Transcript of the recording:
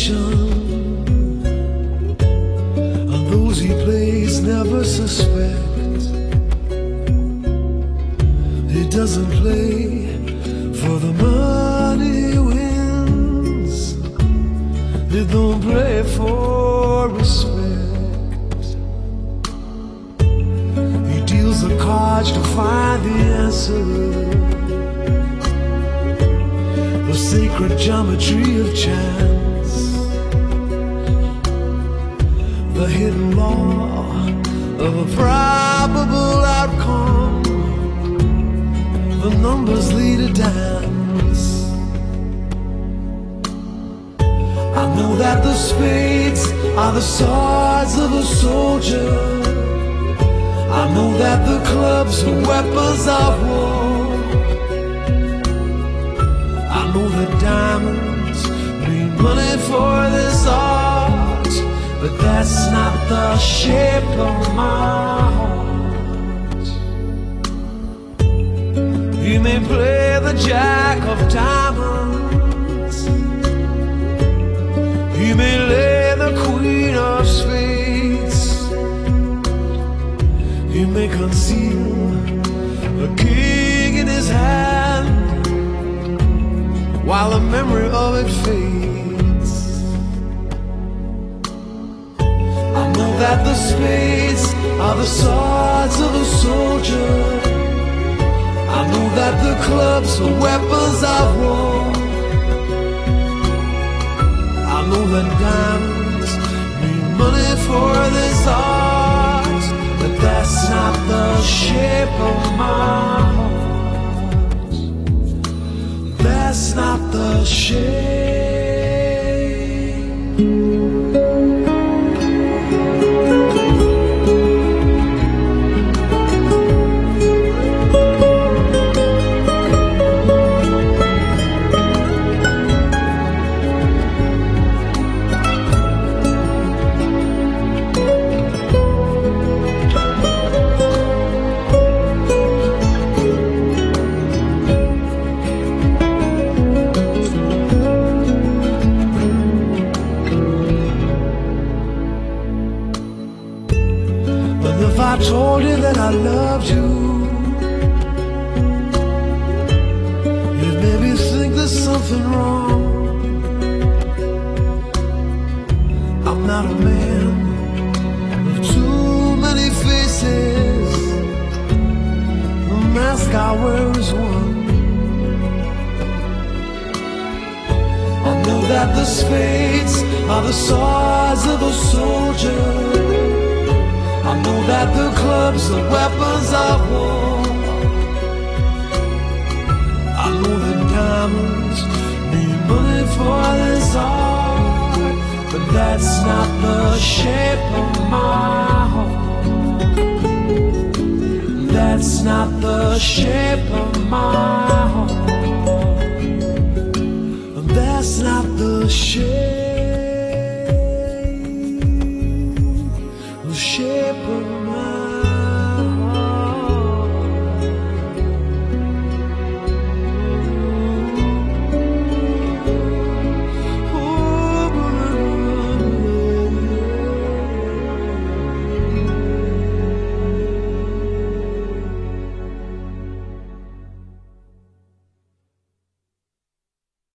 attention, and those he plays never suspect. He doesn't play for the money he wins. He don't play for respect. He deals the cards to find the answer, the sacred geometry of chance, the hidden law of a probable outcome. The numbers lead a dance. I know that the spades are the swords of a soldier. I know that the clubs are weapons of war. I know that diamonds mean money for this art, but that's not the shape of my heart. You may play the jack of diamonds, you may lay the queen of spades, you may conceal a king in his hand while the memory of it fades. I know that the spades are the swords of a soldier. I know that the clubs are weapons of war. I know that diamonds mean money for this art, but that's not the shape of my heart. That's not the shape. If I told you that I loved you, you'd maybe think there's something wrong. I'm not a man with too many faces. The mask I wear is one. I know that the spades are the swords of a soldier. I know that the clubs are weapons of war. I know that diamonds need money for this art, but that's not the shape of my heart. That's not the shape of my heart. That's not the shape.